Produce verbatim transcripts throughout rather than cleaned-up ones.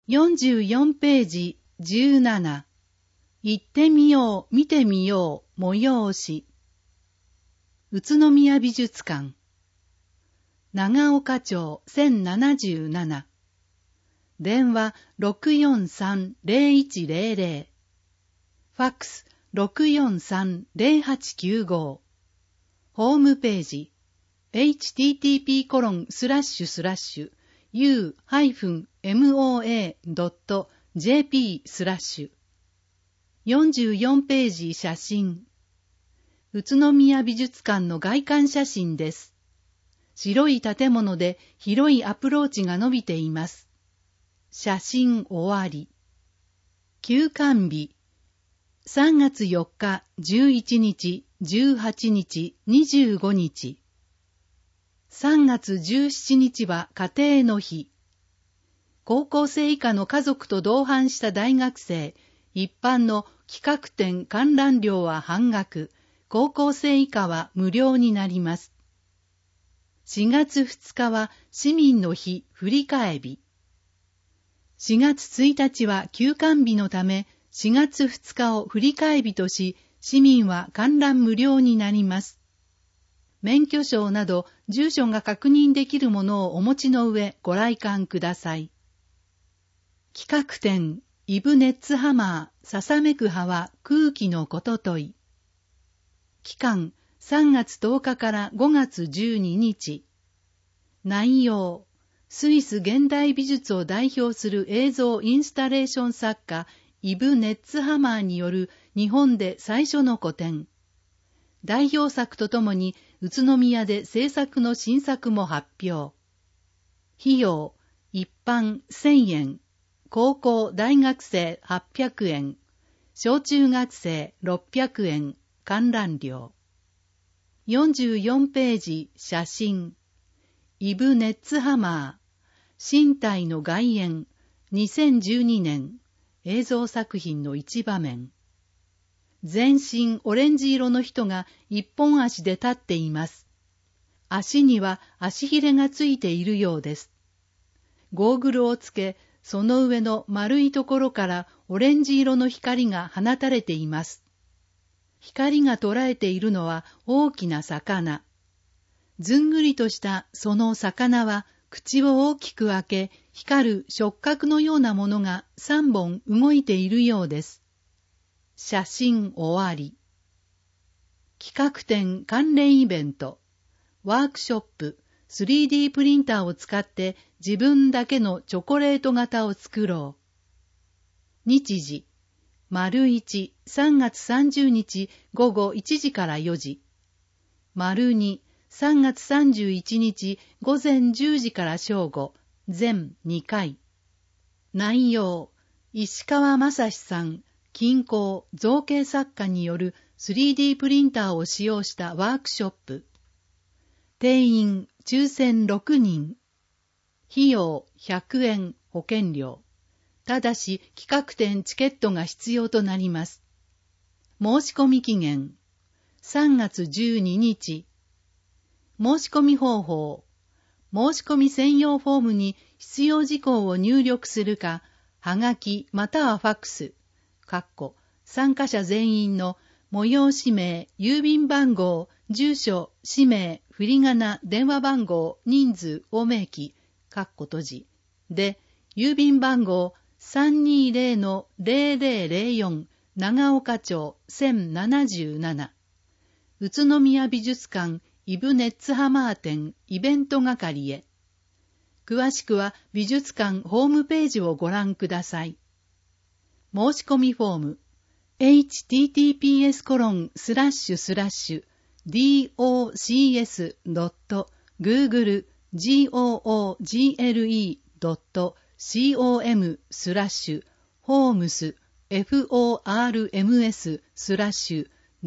よんじゅうよんページじゅうなな。行ってみよう、見てみよう、催し。宇都宮美術館。長岡町せんななじゅうなな。電話 ろくよんさんゼロいちゼロゼロ。ファックス ろくよんさんゼロはちきゅうご。ホームページ エイチティーティーピーコロンスラッシュスラッシュユーエムオーエードットジェーピー スラッシュ。よんじゅうよんページ写真。宇都宮美術館の外観写真です。白い建物で広いアプローチが伸びています。写真終わり。休館日。さんがつよっか、じゅういちにち、じゅうはちにち、にじゅうごにち。さんがつじゅうしちにちは家庭の日。高校生以下の家族と同伴した大学生、一般の企画展観覧料は半額、高校生以下は無料になります。しがつふつかは市民の日振り替え日。しがつついたちは休館日のため、しがつふつかを振り替え日とし、市民は観覧無料になります。免許証など住所が確認できるものをお持ちの上ご来館ください。企画展、イブネッツハマー、ささめく葉は空気のこととい。期間、さんがつとおかからごがつじゅうににち。内容、スイス現代美術を代表する映像インスタレーション作家、イブ・ネッツハマーによる日本で最初の個展。代表作とともに宇都宮で制作の新作も発表。費用、一般せんえん、高校大学生はっぴゃくえん、小中学生ろっぴゃくえん、観覧料。よんじゅうよんページ写真。イブ・ネッツハマー、身体の外縁、にせんじゅうにねん、映像作品の一場面。全身オレンジ色の人が一本足で立っています。足には足ひれがついているようです。ゴーグルをつけ、その上の丸いところからオレンジ色の光が放たれています。光が捉えているのは大きな魚。ずんぐりとしたその魚は口を大きく開け、光る触覚のようなものがさんぼん動いているようです。写真終わり。企画展関連イベント、ワークショップ、スリーディー プリンターを使って自分だけのチョコレート型を作ろう。日時、丸いち、さんがつさんじゅうにちごごいちじからよじ。丸に、さんがつさんじゅういちにちごぜんじゅうじから正午、全にかい。内容、石川正史さん、近郊造形作家による スリーディー プリンターを使用したワークショップ。定員抽選ろくにん。費用ひゃくえん保険料。ただし企画展チケットが必要となります。申し込み期限さんがつじゅうににち。申し込み方法。申し込み専用フォームに必要事項を入力するか、はがきまたはファックス。かっこ参加者全員の催し名、郵便番号、住所、氏名、振り仮名、電話番号、人数を明記、かっこ閉じ。で、郵便番号 さんにーぜろのぜろぜろぜろよん 長岡町せんななじゅうなな。宇都宮美術館イブネッツハマー展イベント係へ。詳しくは美術館ホームページをご覧ください。申し込みフォーム エイチティーティーピーエスコロンスラッシュスラッシュディーオーシーエスドットグーグルジーオーオージーエルイードットコムスラッシュホームス フォールエムエス スラッシュ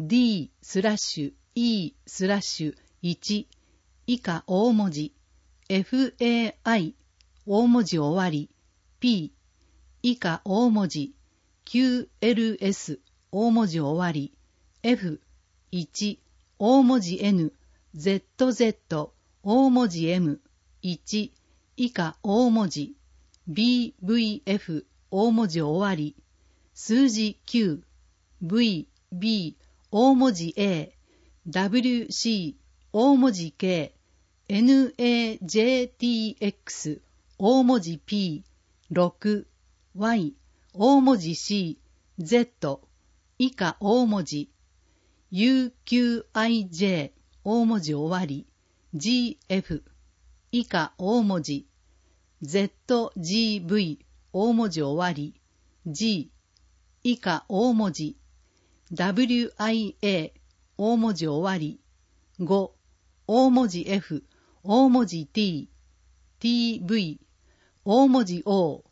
D スラッシュ E スラッシュいち以下大文字 エフエーアイ 大文字終わり P 以下大文字 キューエルエス 大文字終わり エフいち 大文字 N ゼットゼット 大文字 エムいち 以下大文字ビーブイエフ 大文字終わり、数字きゅう、V、B、大文字 A、ダブリューシー、大文字 K、エヌエージェーティーエックス、大文字 P、ろく、Y、大文字 C、Z、以下大文字、ユーキューアイジェー、大文字終わり、ジーエフ、以下大文字、ゼットジーブイ、大文字終わり、G、以下大文字、ダブリューアイエー、大文字終わり、ご、大文字 F、大文字 T、ティーブイ、大文字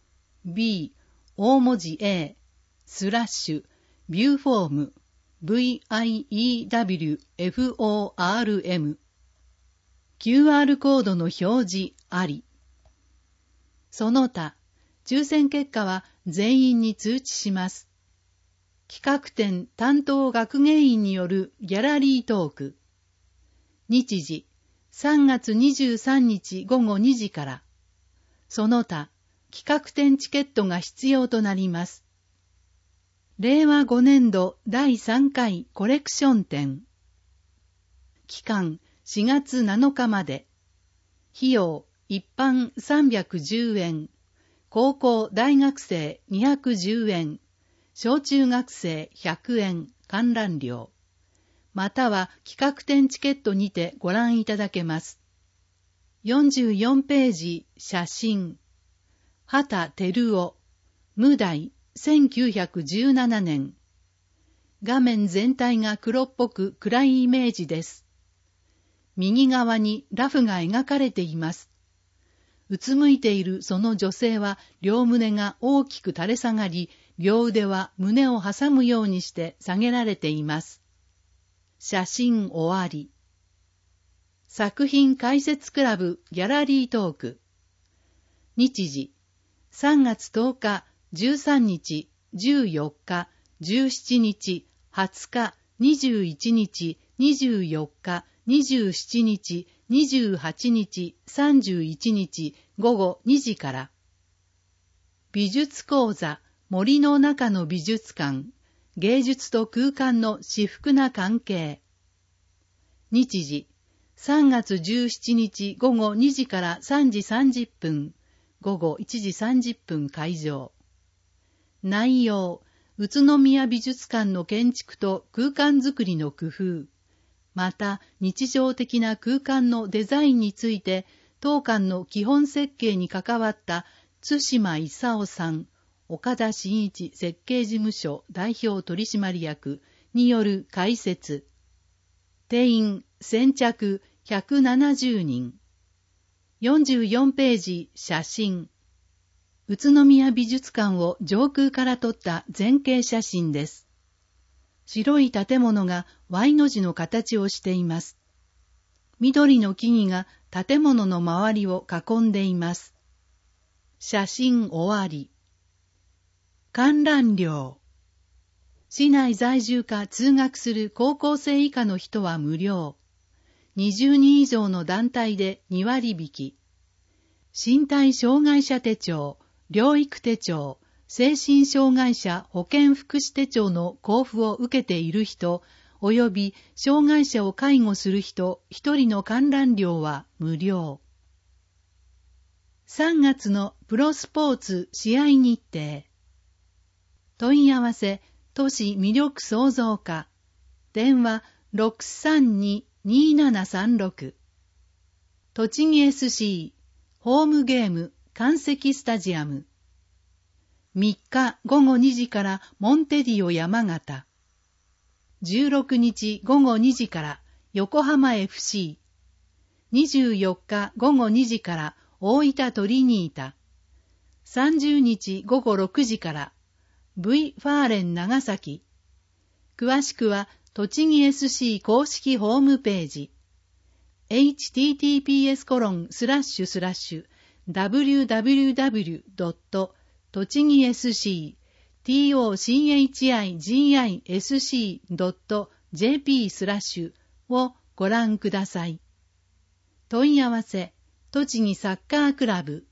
O、B、大文字 A、スラッシュ、ビューフォーム、ブイアイイーダブリューエフオーアールエム、キューアール コードの表示あり。その他、抽選結果は全員に通知します。企画展担当学芸員によるギャラリートーク。日時、さんがつにじゅうさんにちごごにじから。その他、企画展チケットが必要となります。れいわごねんどだいさんかいコレクション展。期間しがつなのかまで。費用一般さんびゃくじゅうえん。高校大学生にひゃくじゅうえん。小中学生ひゃくえん観覧料。または企画展チケットにてご覧いただけます。よんじゅうよんページ写真。畑照夫、無題、せんきゅうひゃくじゅうななねん。画面全体が黒っぽく暗いイメージです。右側にラフが描かれています。うつむいているその女性は両胸が大きく垂れ下がり、両腕は胸を挟むようにして下げられています。写真終わり。作品解説クラブギャラリートーク。日時、さんがつとおか、じゅうさんにち、じゅうよっか、じゅうしちにち、はつか、にじゅういちにち、にじゅうよっか、にじゅうしちにち、にじゅうはちにち、さんじゅういちにち、ごごにじから。美術講座、森の中の美術館、芸術と空間の至福な関係。日時、さんがつじゅうしちにちごごにじからさんじさんじゅっぷん、ごごいちじさんじゅっぷん開場。内容、宇都宮美術館の建築と空間づくりの工夫、また日常的な空間のデザインについて、当館の基本設計に関わった津島勲さん、岡田真一設計事務所代表取締役による解説。定員先着ひゃくななじゅうにん。よんじゅうよんページ写真。宇都宮美術館を上空から撮った前景写真です。白い建物が Y の字の形をしています。緑の木々が建物の周りを囲んでいます。写真終わり。観覧料。市内在住か通学する高校生以下の人は無料。にじゅうにん以上の団体でにわり引き。身体障害者手帳、療育手帳、精神障害者保健福祉手帳の交付を受けている人、及び障害者を介護する人一人の観覧料は無料。さんがつのプロスポーツ試合日程。問い合わせ、都市魅力創造課。電話 ろくさんに にーななさんろく。栃木 エスシー、ホームゲーム、関石スタジアム。みっかごごにじからモンテディオ山形。じゅうろくにちごごにじから横浜 エフシー。にじゅうよっかごごにじから大分トリニータ。さんじゅうにちごごろくじから V ファーレン長崎。詳しくは栃木 エスシー 公式ホームページ。エイチティーティーピーエスコロンスラッシュスラッシュダブリューダブリューダブリュードットとちぎ エスシー トチギ ドット ジェーピー スラッシュをご覧ください。問い合わせ、栃木サッカークラブ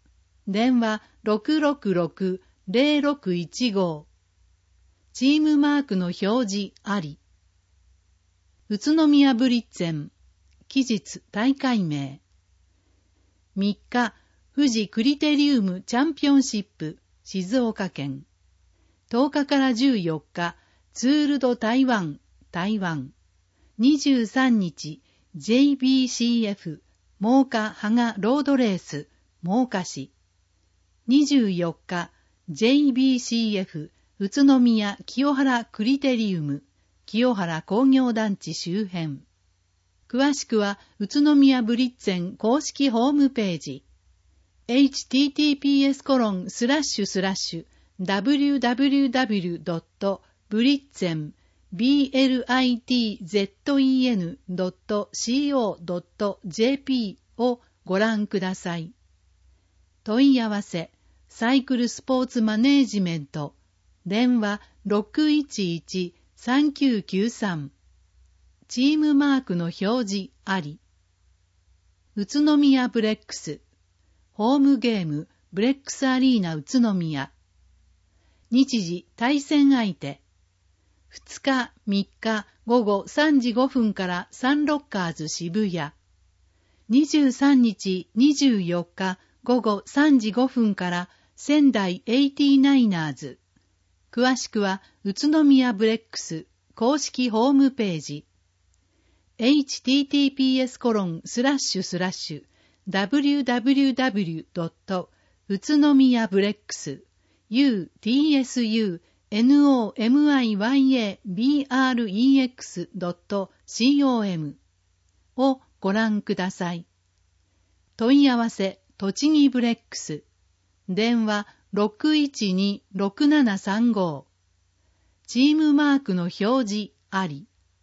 電話 ろくろくろくのぜろろくいちご。チームマークの表示あり。宇都宮ブリッツェン、期日大会名。みっか、富士クリテリウムチャンピオンシップ、静岡県。とおかからじゅうよっか、ツールド台湾、台湾。にじゅうさんにち、ジェイビーシーエフ、真岡芳賀ロードレース、真岡市。にじゅうよっか、ジェイビーシーエフ、宇都宮清原クリテリウム、清原工業団地周辺。詳しくは、宇都宮ブリッツェン公式ホームページ。エイチティーティーピーエスコロンスラッシュスラッシュダブリューダブリューダブリュードットブリッツェン ビーエルアイティーゼットイーエヌドットシーオードットジェーピー をご覧ください。問い合わせ、サイクルスポーツマネージメント、電話 ろくいちいちさんきゅうきゅうさん。チームマークの表示あり。宇都宮ブレックス、ホームゲームブレックスアリーナ宇都宮。日時対戦相手。ふつか、みっかごごさんじごふんからサンロッカーズ渋谷。にじゅうさんにち、にじゅうよっかごごさんじごふんから仙台エイティナイナーズ。詳しくは宇都宮ブレックス公式ホームページ。エイチティーティーピーエスコロンスラッシュスラッシュダブリューダブリューダブリュードット宇都宮ブレックス ユーティーエスユーエヌオーエムアイワイエービーアールイーエックスドットコム をご覧ください。問い合わせ、栃木ブレックス。電話 ろくいちにろくななさんご。チームマークの表示あり。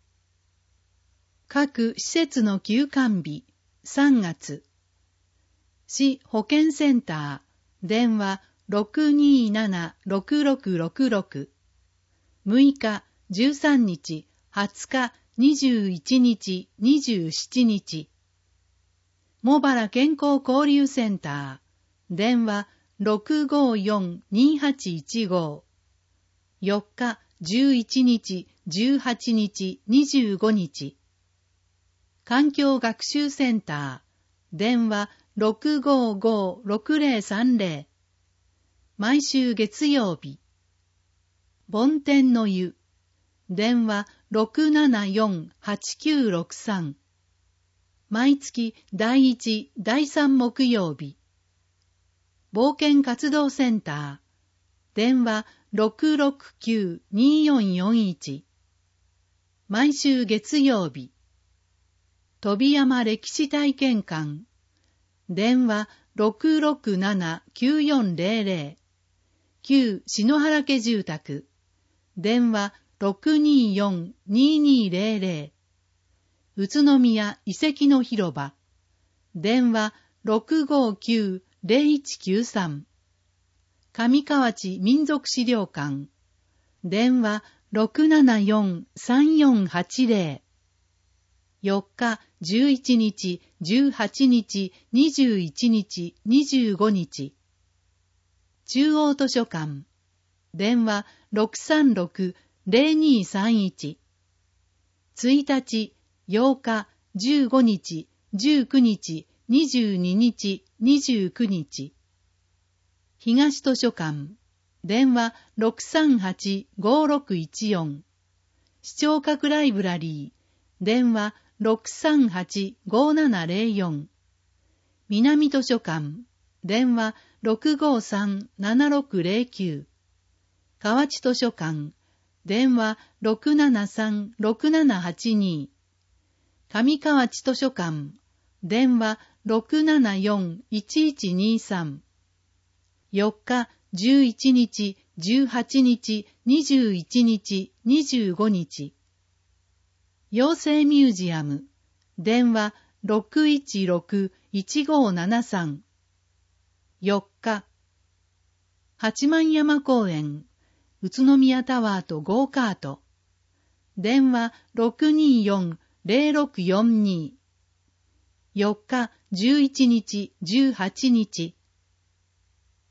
各施設の休館日、さんがつ。市保健センター、電話 ろくにーななろくろくろくろく。むいか、じゅうさんにち、はつか、にじゅういちにち、にじゅうしちにち。茂原健康交流センター、電話 ろくごよんにはちいちご。よっか、じゅういちにち、じゅうはちにち、にじゅうごにち。環境学習センター、電話 ろくごごろくぜろさんぜろ。毎週月曜日。梵天の湯、電話 ろくななよんはちきゅうろくさん。毎月だいいち、だいさん木曜日。冒険活動センター、電話 ろくろくきゅうによんよんいち。毎週月曜日。飛山歴史体験館、電話 ろくろくななきゅうよんぜろぜろ。旧篠原家住宅、電話 ろくによんににぜろぜろ。宇都宮遺跡の広場、電話 ろくごきゅうぜろいちきゅうさん。上河内民族資料館、電話 ろくななよんさんよんはちぜろ。よっか、じゅういちにち、じゅうはちにち、にじゅういちにち、にじゅうごにち。中央図書館、電話 ろくさんろくぜろにさんいち。ついたち、ようか、じゅうごにち、じゅうくにち、にじゅうににち、にじゅうくにち。東図書館、電話 ろくさんはちごろくいちよん。視聴覚ライブラリー、電話 ろくさんはちごななぜろよん。南図書館、電話 ろくごさんななろくぜろきゅう。河内図書館、電話 ろくななさんろくななはちに。上河内図書館、電話 ろくななよんいちいちにさん。よっか、じゅういちにち、じゅうはちにち、にじゅういちにち、にじゅうごにち。妖精ミュージアム、電話 ろくいちろくいちごななさん。よっか、八幡山公園、宇都宮タワーとゴーカート、電話 ろくによんぜろろくよんに。よっか、じゅういちにち、じゅうはちにち。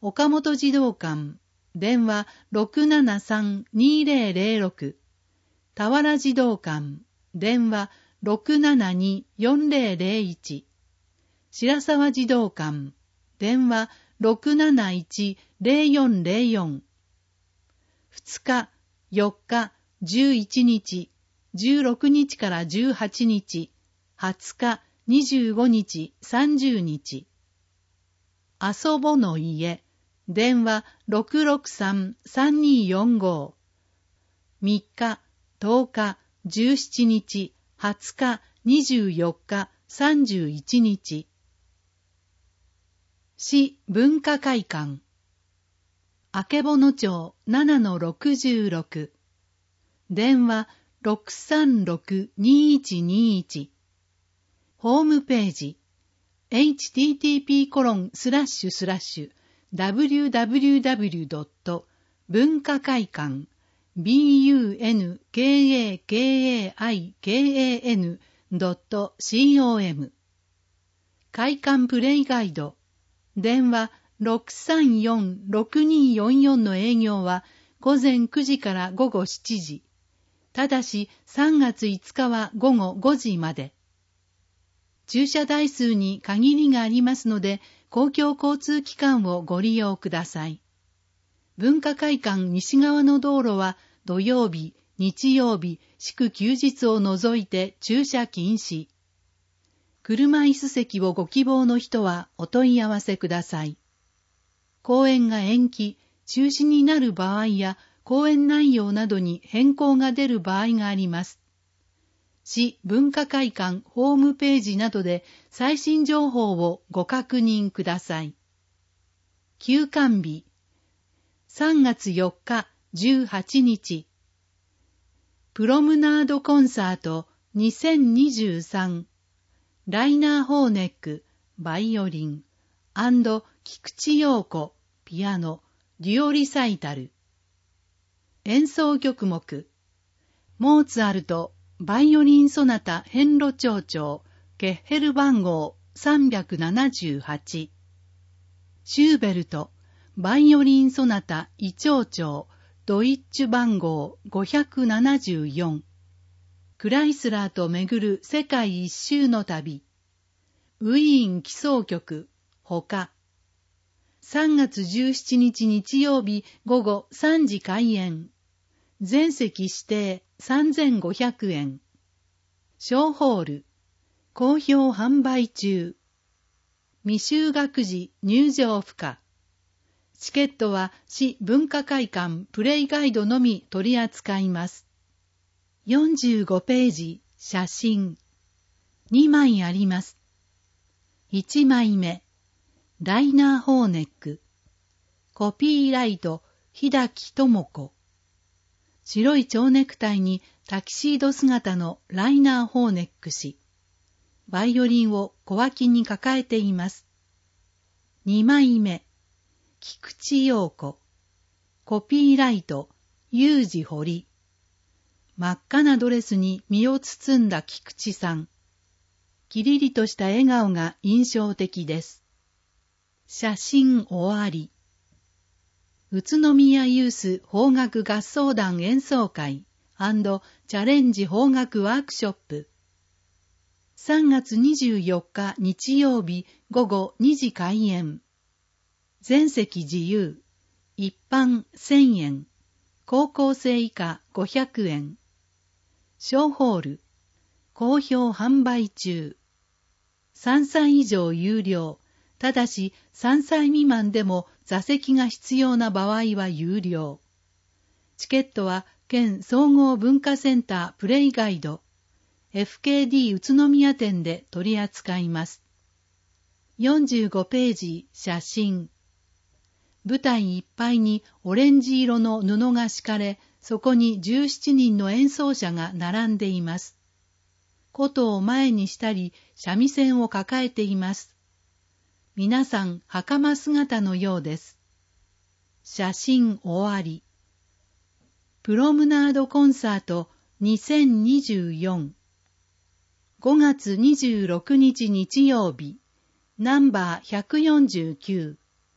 岡本児童館、電話 ろくななさんにーぜろぜろろく、田原児童館、電話 ろくななにーよんぜろぜろいち、白沢児童館、電話 ろくなないちぜろよんぜろよん、ふつか、よっか、じゅういちにち、じゅうろくにちからじゅうはちにち、はつか、にじゅうごにち、さんじゅうにち。遊ぼの家、電話 ろくろくさんさんにーよんご、みっか、とおか、じゅうしちにち、はつか、にじゅうよっか、さんじゅういちにち。市文化会館、あけぼの町 ななのろくじゅうろく、電話 ろくさんろくにーいちにーいち、ホームページ エイチティーティーピーコロンスラッシュスラッシュダブリューダブリューダブリュードット文化会館 ビーユーエヌケーエーケーエーアイケーエーエヌドットコム 会館プレイガイド、電話 ろくさんよんろくにーよんよん の営業は午前くじから午後しちじ、ただしさんがついつかは午後ごじまで。駐車台数に限りがありますので、公共交通機関をご利用ください。文化会館西側の道路は土曜日、日曜日、祝休日を除いて駐車禁止。車椅子席をご希望の人はお問い合わせください。公演が延期、中止になる場合や公演内容などに変更が出る場合があります。市文化会館ホームページなどで最新情報をご確認ください。休館日、さんがつよっか、じゅうはちにち。プロムナードコンサートにせんにじゅうさん、ライナー・ホーネック、バイオリン、菊池陽子、ピアノ、デュオリサイタル。演奏曲目、モーツァルト、バイオリンソナタ遍路長調、ケッヘル番号さんびゃくななじゅうはち。シューベルト、バイオリンソナタ異長調、ドイッチュ番号ごひゃくななじゅうよん。クライスラーと巡る世界一周の旅。ウィーン奇想曲、他。さんがつじゅうしちにち日曜日午後さんじ開演。全席指定さんぜんごひゃくえん。小ホール、好評販売中。未就学児入場不可。チケットは市文化会館プレイガイドのみ取り扱います。よんじゅうごページ、写真。にまいあります。いちまいめ、ライナー・ホーネック。コピーライト、日崎智子。白い蝶ネクタイにタキシード姿のライナー・ホーネック氏。バイオリンを小脇に抱えています。にまいめ、菊池陽子。コピーライト、ユージ堀。真っ赤なドレスに身を包んだ菊池さん。きりりとした笑顔が印象的です。写真終わり。宇都宮ユース邦楽合奏団演奏会&チャレンジ邦楽ワークショップ。さんがつにじゅうよっか日曜日午後にじ開演。全席自由。一般せんえん。高校生以下ごひゃくえん。小ホール。好評販売中。さんさい以上有料。ただしさんさい未満でも座席が必要な場合は有料。チケットは県総合文化センタープレイガイド エフケーディー 宇都宮店で取り扱います。よんじゅうごページ、写真。舞台いっぱいにオレンジ色の布が敷かれ、そこにじゅうしちにんの演奏者が並んでいます。琴を前にしたり、三味線を抱えています。皆さん袴姿のようです。写真終わり。プロムナードコンサートにせんにじゅうよん。ごがつにじゅうろくにち日曜日、ナンバーひゃくよんじゅうきゅう。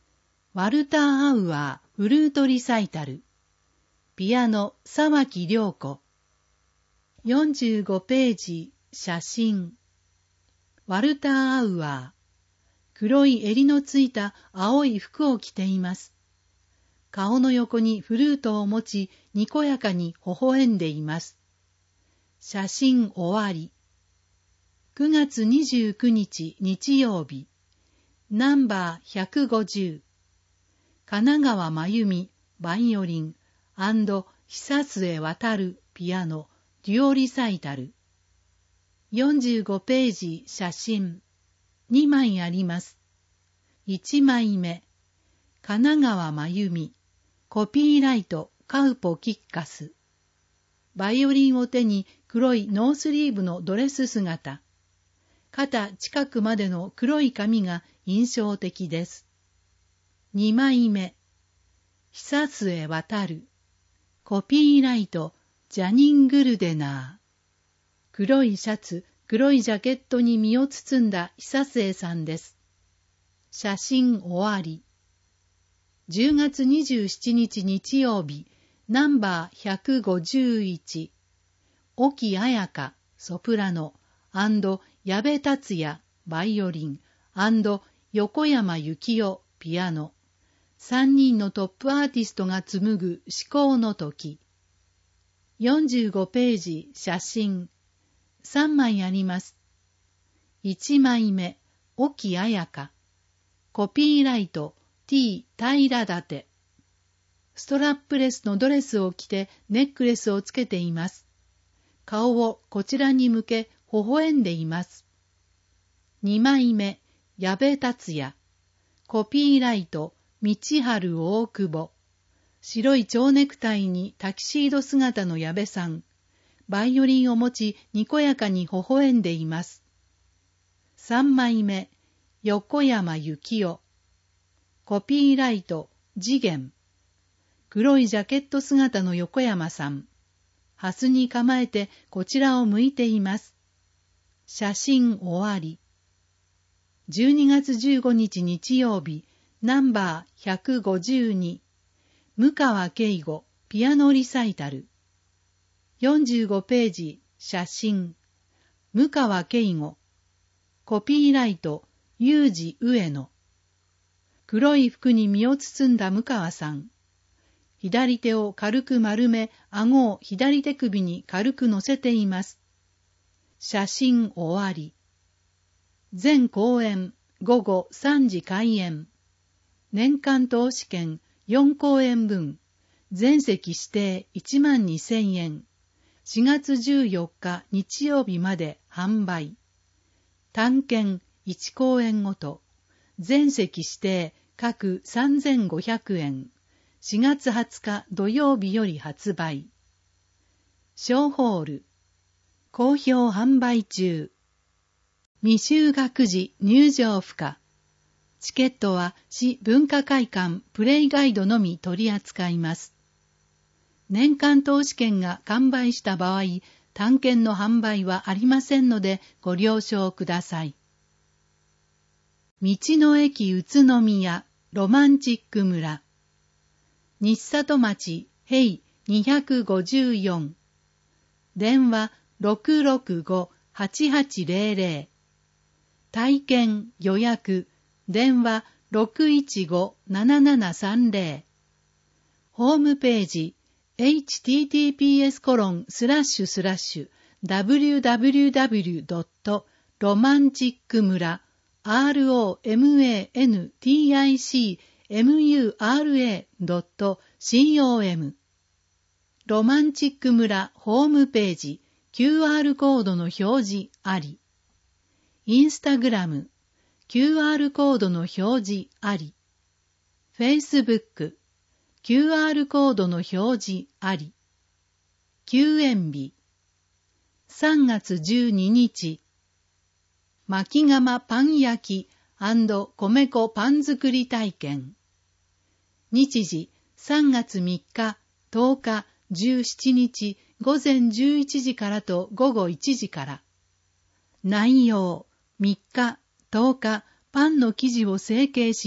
ワルター・アウアーフルートリサイタル。ピアノ沢木涼子。よんじゅうごページ写真。ワルター・アウアー。黒い襟のついた青い服を着ています。顔の横にフルートを持ち、にこやかに微笑んでいます。写真終わり。くがつにじゅうくにち日曜日。ナンバーひゃくごじゅう。神奈川真由美、バイオリン、久末渡る、ピアノ、デュオリサイタル。よんじゅうごページ写真。にまいあります。いちまいめ。神奈川真由美、コピーライト、カウポキッカス。バイオリンを手に黒いノースリーブのドレス姿。肩近くまでの黒い髪が印象的です。にまいめ。久末渡る。コピーライト、ジャニン・グルデナー。黒いシャツ、黒いジャケットに身を包んだ久末さんです。写真終わり。じゅうがつにじゅうしちにち日曜日、ナンバーひゃくごじゅういち。沖彩香、ソプラノ、矢部達也、バイオリン、横山幸代、ピアノ。さんにんのトップアーティストが紡ぐ至高の時。よんじゅうごページ写真。さんまいあります。いちまいめ、沖彩香。コピーライト、T 平立。ストラップレスのドレスを着てネックレスをつけています。顔をこちらに向け微笑んでいます。にまいめ、矢部達也。コピーライト、道春大久保。白い蝶ネクタイにタキシード姿の矢部さん。バイオリンを持ちにこやかに微笑んでいます。さんまいめ、横山幸代。コピーライト、次元。黒いジャケット姿の横山さん。ハスに構えてこちらを向いています。写真終わり。じゅうにがつじゅうごにち日曜日、ナンバーひゃくごじゅうに。向川圭吾、ピアノリサイタル。よんじゅうごページ写真。向川圭吾。コピーライト、裕二上野。黒い服に身を包んだ向川さん。左手を軽く丸め、顎を左手首に軽く乗せています。写真終わり。全公演、ごごさんじ開演。年間投資券よんこうえんぶん。全席指定いちまんにせんえん。しがつじゅうよっか日曜日まで販売。単券いちこうえんごと。全席指定各さんぜんごひゃくえん。しがつはつか土曜日より発売。小ホール。好評販売中。未就学児入場不可。チケットは市文化会館プレイガイドのみ取り扱います。年間投資券が完売した場合、単券の販売はありませんのでご了承ください。道の駅宇都宮ロマンチック村。日里町平にひゃくごじゅうよん。電話 ろくろくご はちはちぜろぜろ。体験予約電話 ろくいちご ななななさんぜろ。ホームページ エイチティーティーピーエスコロンスラッシュスラッシュダブリューダブリューダブリュードットロマンチック村 ロマンチック村 ドットコム ロマンチック村ホームページ キューアール コードの表示あり。インスタグラム キューアール コードの表示あり。フェイスブック キューアール コードの表示あり。休園日さんがつじゅうににち。巻き窯パン焼き&米粉パン作り体験。日時さんがつみっか、とおか、じゅうしちにちごぜんじゅういちじからとごごいちじから。内容みっか、とおか、パンの生地を成形し、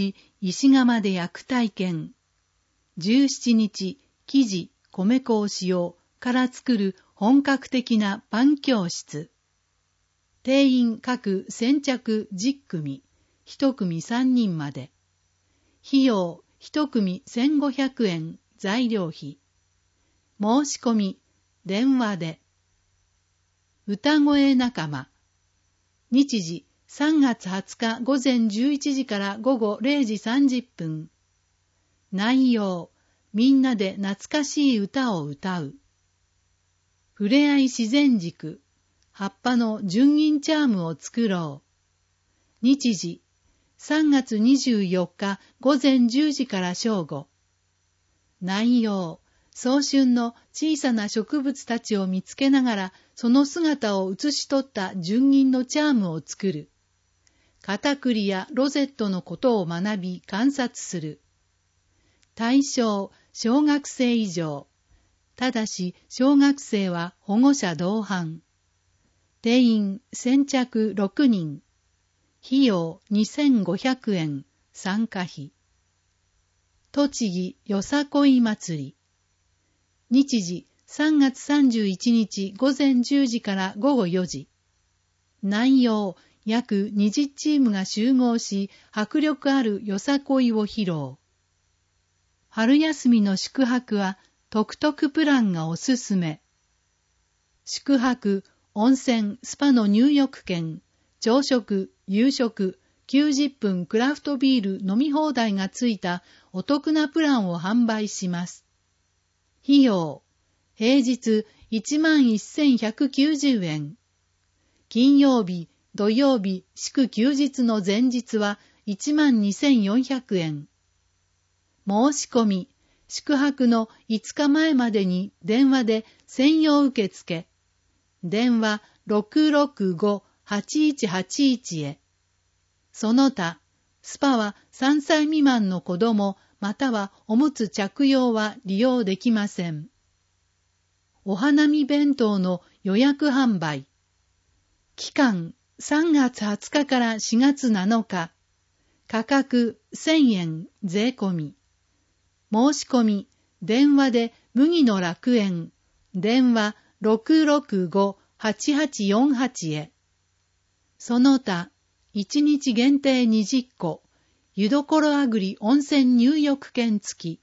石窯で焼く体験。じゅうしちにち、生地、米粉を使用から作る本格的なパン教室。定員各先着じゅっくみ、いちくみさんにんまで。費用いちくみせんごひゃくえん、材料費。申し込み、電話で。歌声仲間。日時さんがつはつかごぜんじゅういちじからごごれいじさんじゅっぷん。内容、みんなで懐かしい歌を歌う。ふれあい自然軸、葉っぱの純銀チャームを作ろう。日時、さんがつにじゅうよっかごぜんじゅうじから正午。内容、早春の小さな植物たちを見つけながら、その姿を写し取った純銀のチャームを作る。片栗やロゼットのことを学び観察する。対象、小学生以上。ただし、小学生は保護者同伴。定員先着ろくにん。費用にせんごひゃくえん。参加費。栃木よさこい祭り。日時さんがつさんじゅういちにちごぜんじゅうじからごごよじ。内容、約にじゅうチームが集合し、迫力あるよさこいを披露。春休みの宿泊は、トクトクプランがおすすめ。宿泊、温泉、スパの入浴券、朝食、夕食、きゅうじゅっぷんクラフトビール飲み放題がついたお得なプランを販売します。費用、平日いちまんせんひゃくきゅうじゅうえん。金曜日、土曜日、祝休日の前日はいちまんにせんよんひゃくえん。申し込み、宿泊のいつかまえまでに電話で専用受付。電話 ろくろくごはちいちはちいち へ。その他、スパはさんさい未満の子供またはおむつ着用は利用できません。お花見弁当の予約販売。期間さんがつはつかからしがつなのか。価格せんえん税込み。申し込み、電話で麦の楽園。電話 ろくろくごはちはちよんはち へ。その他、いちにち限定にじゅっこ、湯どころあぐり温泉入浴券付き。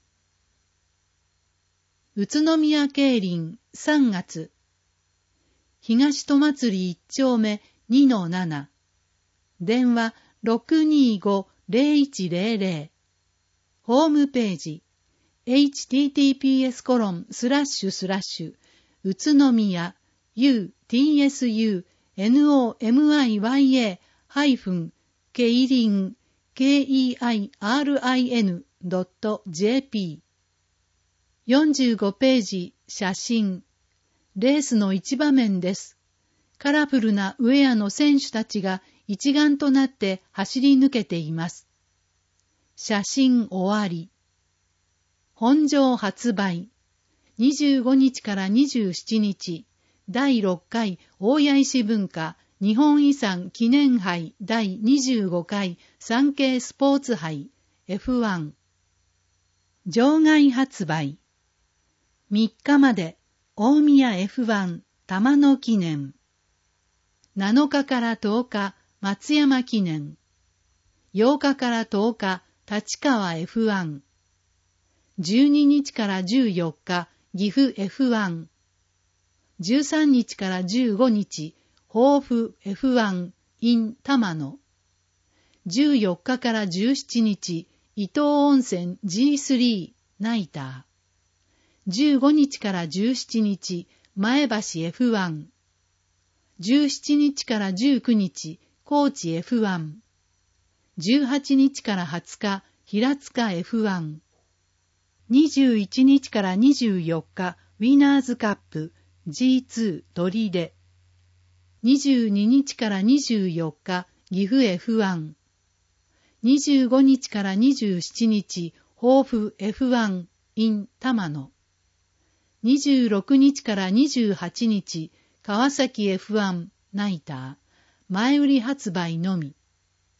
宇都宮競輪さんがつ。東戸祭いちちょうめ にのなな。電話 ろくにごぜろいちぜろぜろ。ホームページ エイチティーティーピーエスコロンスラッシュスラッシュ宇都宮 ユーティーエスユーノミヤ ハイフンケイリン ケーイーアイアールアイエヌ ドット ジェーピー。よんじゅうごページ写真。レースの一場面です。カラフルなウェアの選手たちが一丸となって走り抜けています。写真終わり。本上発売。にじゅうごにちからにじゅうしちにち、だいろっかい大谷石文化日本遺産記念杯だいにじゅうごかい産経スポーツ杯 エフワン。場外発売。みっかまで大宮 エフワン 玉野記念。なのかからとおか松山記念。ようかからとおか立川 エフワン。じゅうににちからじゅうよっか岐阜 エフワン。じゅうさんにちからじゅうごにち豊富 エフワン in 玉野。じゅうよっかからじゅうしちにち伊東温泉 ジースリー ナイター。じゅうごにちからじゅうしちにち前橋 エフワン。じゅうしちにちからじゅうくにち高知 エフワン。じゅうはちにちからはつか平塚 エフワン。にじゅういちにちからにじゅうよっかウィナーズカップ ジーツー 取手。にじゅうににちからにじゅうよっか岐阜 エフワン。にじゅうごにちからにじゅうしちにち豊富 エフワン in 玉野。にじゅうろくにちからにじゅうはちにち川崎 エフワン ナイター前売り発売のみ。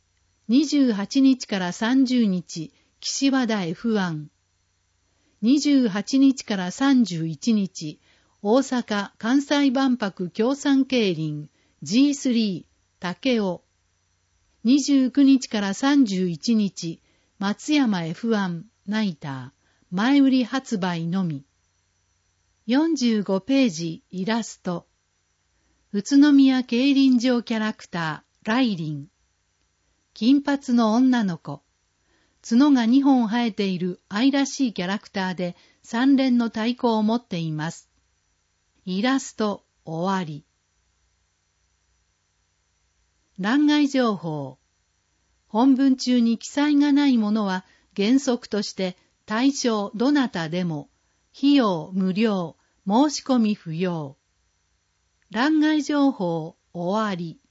にじゅうはちにちからさんじゅうにち、岸和田 エフワン。にじゅうはちにちからさんじゅういちにち、大阪・関西万博協賛競輪 ジースリー 竹尾。にじゅうくにちからさんじゅういちにち、松山 エフワン ナイター前売り発売のみ。よんじゅうごページイラスト。宇都宮競輪場キャラクターライリン。金髪の女の子。角がにほん生えている愛らしいキャラクターで三連の太鼓を持っています。イラスト終わり。欄外情報。本文中に記載がないものは原則として対象どなたでも費用無料、申し込み不要。欄外情報終わり。